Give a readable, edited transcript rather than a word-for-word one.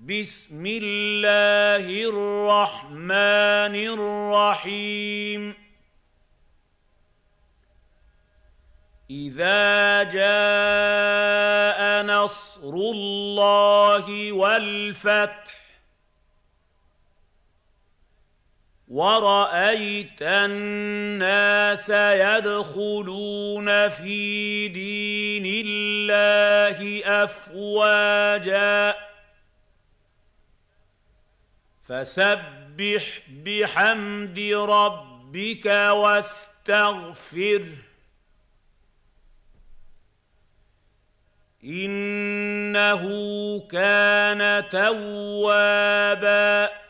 بسم الله الرحمن الرحيم إذا جاء نصر الله والفتح ورأيت الناس يدخلون في دين الله أفواجا فسبح بحمد ربك واستغفره إنه كان توابا